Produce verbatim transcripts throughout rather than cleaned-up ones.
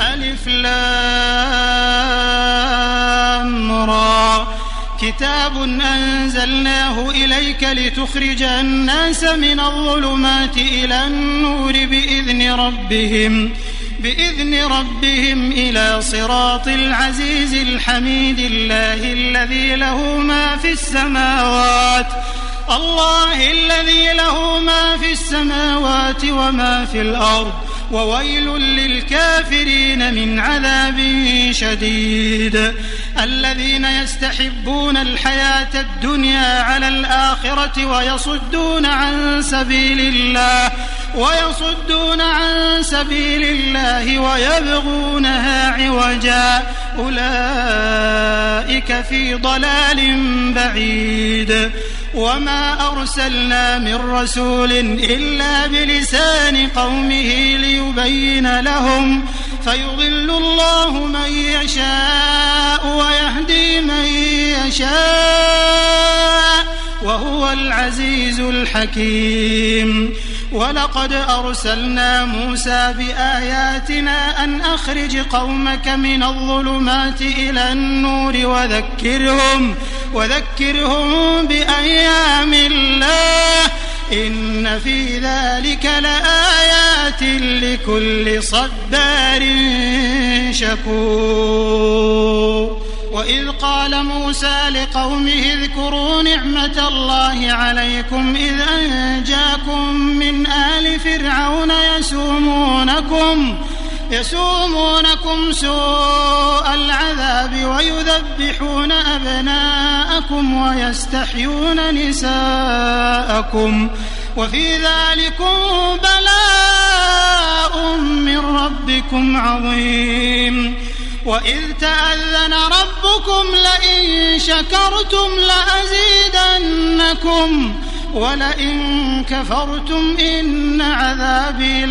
ألف لام را كتاب أنزلناه إليك لتخرج الناس من الظلمات إلى النور بإذن ربهم بإذن ربهم إلى صراط العزيز الحميد الله الذي له ما في السماوات الله الذي له ما في السماوات وما في الأرض وويل للكافرين من عذاب شديد الذين يستحبون الحياة الدنيا على الآخرة ويصدون عن سبيل الله ويصدون عن سبيل الله ويبغونها عوجا أولئك في ضلال بعيد وما أرسلنا من رسول إلا بلسان قومه ليبين لهم فيضل الله من يشاء ويهدي من يشاء وهو العزيز الحكيم ولقد أرسلنا موسى بآياتنا أن أخرج قومك من الظلمات إلى النور وذكرهم وذكرهم بأيام الله إن في ذلك لآيات لكل صبار شكور وإذ قال موسى لقومه اذكروا نعمة الله عليكم إذ أنجاكم من آل فرعون يسومونكم يسومونكم سوء العذاب ويذبحون أبناءكم ويستحيون نساءكم وفي ذلكم بلاء من ربكم عظيم وإذ تأذن ربكم لئن شكرتم لأزيدنكم ولئن كفرتم إن عذابي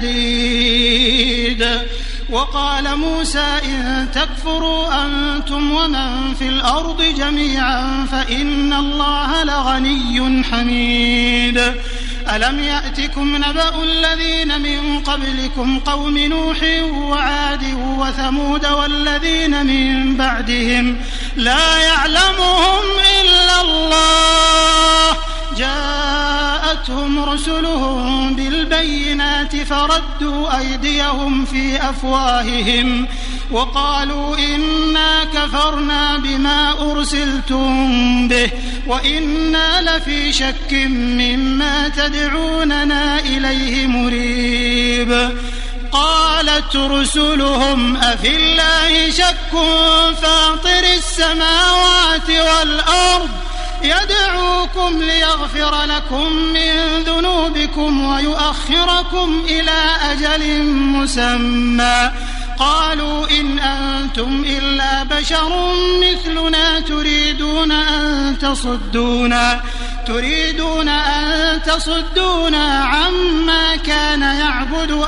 لشديد وقال موسى إن تكفروا أنتم ومن في الأرض جميعا فإن الله لغني حميد ألم يأتكم نبأ الذين من قبلكم قوم نوح وعاد وثمود والذين من بعدهم لا يعلمهم إلا الله جاءتهم رسلهم بالبينات فردوا أيديهم في أفواههم وقالوا إنا كفرنا بما أرسلتم به وإنا لفي شك مما تدعوننا إليه مريب قالت رسلهم أفي الله شك فاطر السماوات والأرض يدعوكم ليغفر لكم من ذنوبكم ويؤخركم إلى أجل مسمى قالوا إن أنتم إلا بشر مثلنا تريدون أن تصدونا تريدون أن تصدونا عما كان يعبد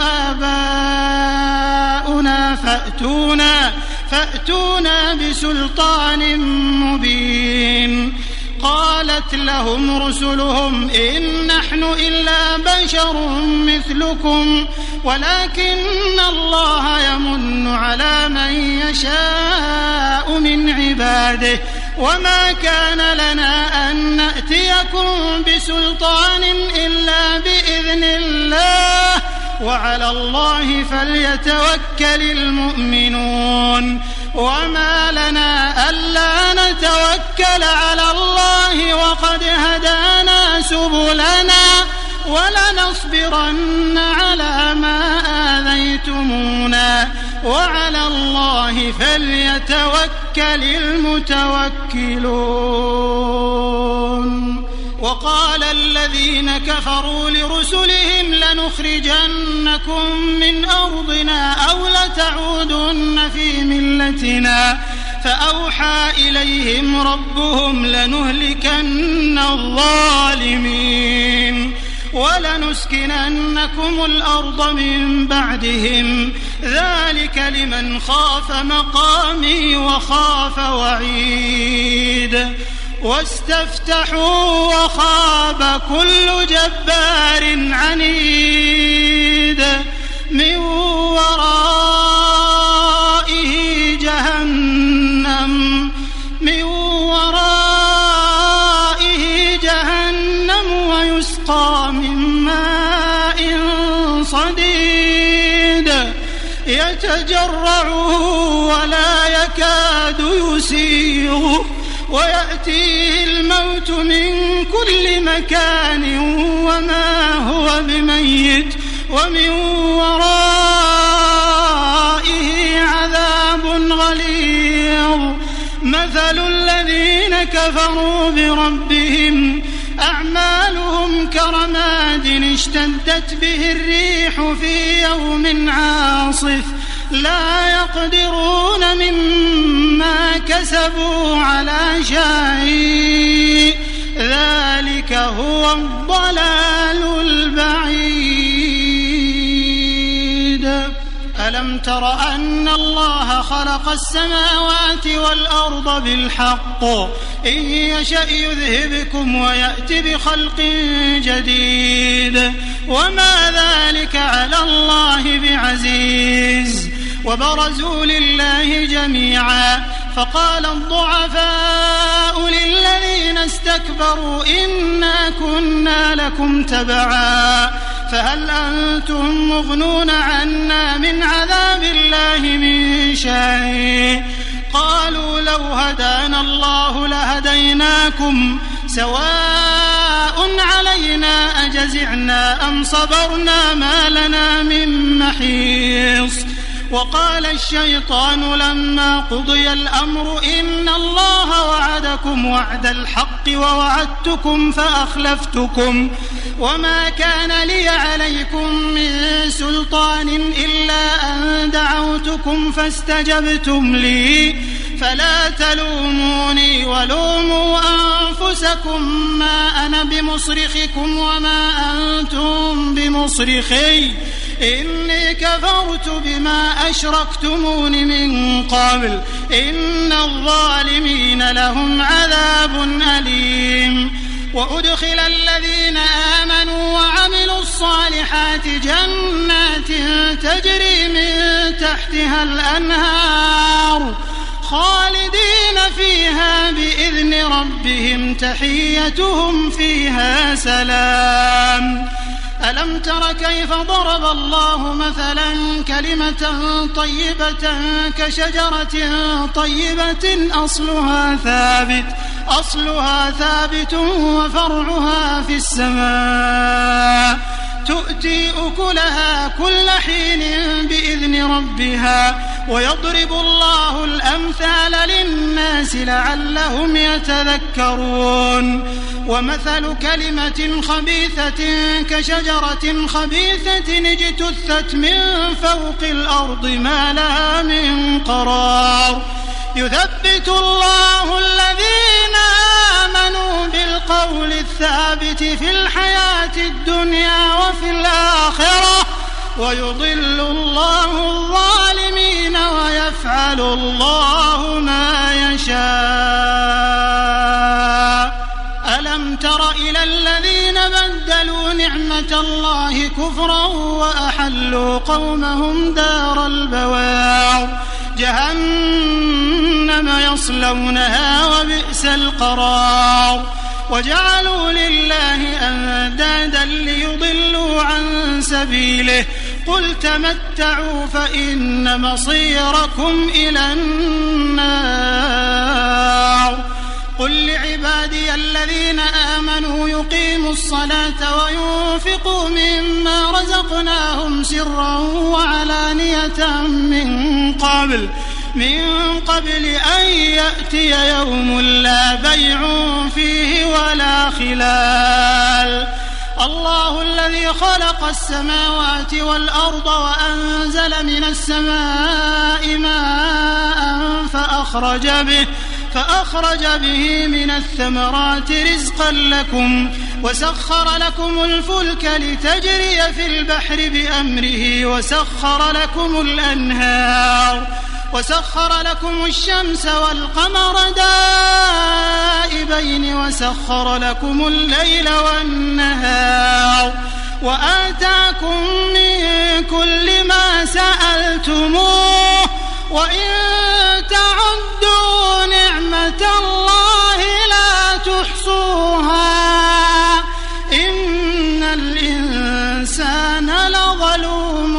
آباؤنا فأتونا فأتونا بسلطان مبين قالت لهم رسلهم إن نحن إلا بشر مثلكم ولكن الله يمن على من يشاء من عباده وما كان لنا أن نأتيكم بسلطان إلا بإذن الله وعلى الله فليتوكل المؤمنون وما لنا ألا نتوكل على الله وقد هدانا سبلنا ولنصبرن على ما آذيتمونا وعلى الله فليتوكل المتوكلون وقال الذين كفروا لرسلهم لنخرجنكم من أرضنا أو لتعودن في ملتنا فأوحى إليهم ربهم لنهلكن الظالمين ولنسكننكم الأرض من بعدهم ذلك لمن خاف مقامي وخاف وعيد واستفتحوا وخاب كل جبار عنيد من وراء صديد يتجرعه ولا يكاد يسيغه ويأتيه الموت من كل مكان وما هو بميت ومن ورائه عذاب غليظ. مثل الذين كفروا بربهم أعمالهم كرماد اشتدت به الريح في يوم عاصف لا يقدرون مما كسبوا على شيء ذلك هو الضلال البعيد. ألم تر أن الله خلق السماوات والأرض بالحق إن يشأ يذهبكم ويأت بخلق جديد وما ذلك على الله بعزيز. وبرزوا لله جميعا فقال الضعفاء للذين استكبروا إنا كنا لكم تبعا فهل أنتم مغنون عنا من عذاب الله من شيء قالوا لو هدانا الله لهديناكم سواء علينا أجزعنا أم صبرنا ما لنا من محيص. وقال الشيطان لما قضي الأمر إن الله وعدكم وعد الحق ووعدتكم فأخلفتكم وما كان لي عليكم من سلطان إلا أن دعوتكم فاستجبتم لي فلا تلوموني ولوموا أنفسكم ما أنا بمصرخكم وما أنتم بمصرخي إني كفرت بما أشركتمون من قبل إن الظالمين لهم عذاب أليم. وأدخل الذين آمنوا وعملوا الصالحات جنات تجري من تحتها الأنهار خالدين فيها بإذن ربهم تحيتهم فيها سلام. ألم تر كيف ضرب الله مثلا كلمة طيبة كشجرة طيبة أصلها ثابت أصلها ثابت وفرعها في السماء تؤتي أكلها كل حين بإذن ربها ويضرب الله الأمثال للناس لعلهم يتذكرون. ومثل كلمة خبيثة كشجرة خبيثة اجتثت من فوق الأرض ما لها من قرار يثبت الله الذين آمنوا بالقول الثابت في الحياة الدنيا وفي الآخرة ويضل الله الظالمين ويفعل الله ما يشاء. ألم تر إلى الذين بدلوا نعمة الله كفرا وأحلوا قومهم دار البوار جهنم يصلونها وبئس القرار وجعلوا لله أندادا ليضلوا عن سبيله قل تمتعوا فإن مصيركم إلى النار. قل لعبادي الذين آمنوا يقيموا الصلاة وينفقوا مما رزقناهم سرا وعلانية من قبل من قبل أن يأتي يوم لا بيع فيه ولا خلال. الله الذي خلق السماوات والأرض وأنزل من السماء ماء فأخرج به فأخرج به من الثمرات رزقا لكم وسخر لكم الفلك لتجري في البحر بأمره وسخر لكم الأنهار وسخر لكم الشمس والقمر دائبين وسخر لكم الليل والنهار وآتاكم من كل ما سألتموه وإن تعدوا نعمة الله لا تحصوها إن الإنسان لظلوم ظلوم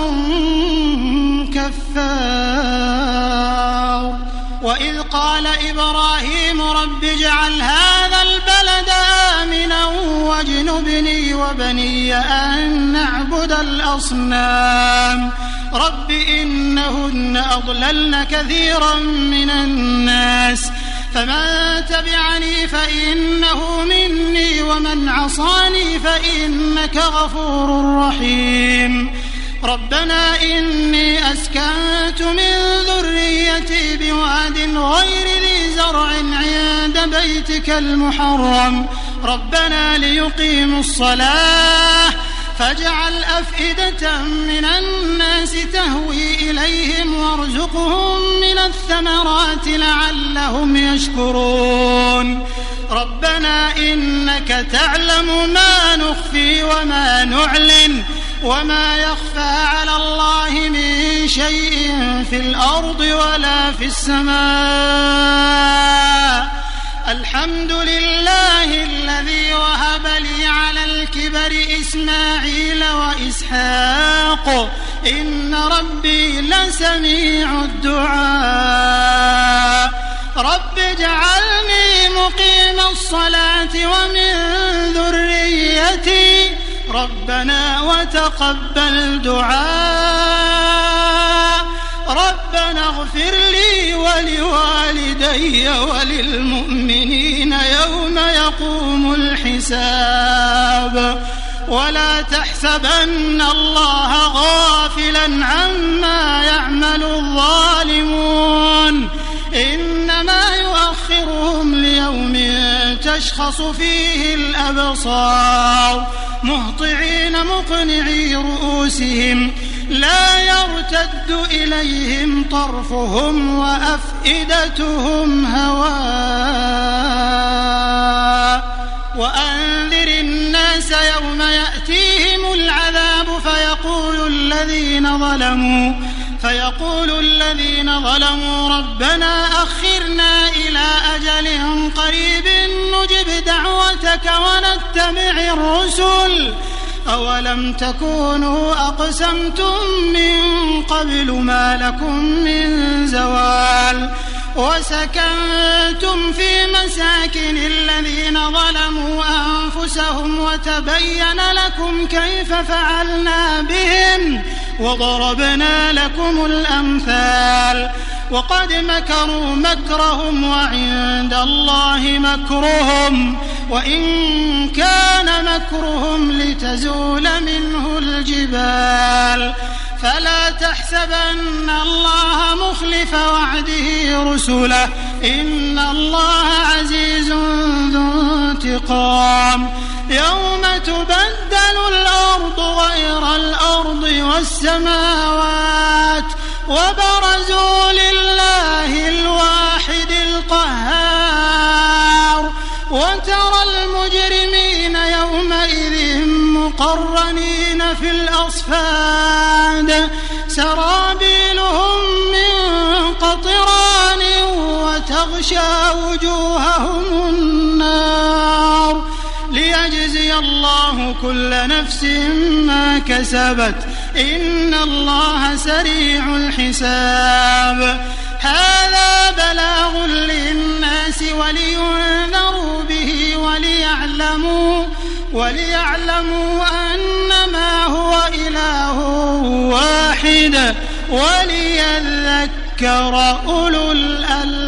كفار. وإذ قال إبراهيم رب اجعل هذا البلد آمنا واجنبني وبني أن نعبد الأصنام رب إنهن أضللن كثيرا من الناس فمن تبعني فإنه مني ومن عصاني فإنك غفور رحيم. ربنا إني أسكنت من ذريتي بواد غير ذي زرع عند بيتك المحرم ربنا ليقيموا الصلاة فاجعل أفئدة من الناس تهوي إليهم وارزقهم من الثمرات لعلهم يشكرون. ربنا إنك تعلم ما نخفي وما نعلن وما يخفى على الله من شيء في الأرض ولا في السماء. الحمد لله الذي وهب لي على الكبر إسماعيل وإسحاق إن ربي لسميع الدعاء. رب اجعلني مقيم الصلاة ومن ذريتي ربنا وتقبل دعاء. ربنا اغفر لي ولوالدي وللمؤمنين يوم يقوم الحساب. ولا تحسبن الله غافلا عما يعمل الظالمون إنما يؤخرهم ليوم تشخص فيه الأبصار مهطعين مقنعي رؤوسهم لا يرتد إليهم طرفهم وأفئدتهم هواء. وأنذر الناس يوم يأتيهم العذاب فيقول الذين ظلموا فيقول الذين ظلموا ربنا أخرنا إلى أجل قريب نجب دعوتك ونتبع الرسل أولم تكونوا أقسمتم من قبل ما لكم من زوال وسكنتم في مساكن الذين ظلموا أنفسهم وتبين لكم كيف فعلنا بهم وضربنا لكم الأمثال. وقد مكروا مكرهم وعند الله مكرهم وإن كان مكرهم لتزول منه الجبال. فلا تحسبن الله مخلف وعده رسله إن الله عزيز ذو انتقام. يوم تبدل الأرض غير الأرض والسماوات وبرزوا لله الواحد القهار. وترى المجرمين يومئذ مقرنين في الأصفاد سرابيلهم من قطران وتغشى وجوههم النار ليجزي الله كل نفس ما كسبت إن الله سريع الحساب. هذا بلاغ للناس ولينذروا به وليعلموا وليعلموا أنما هو إله واحد وليذكر أولو الألباب.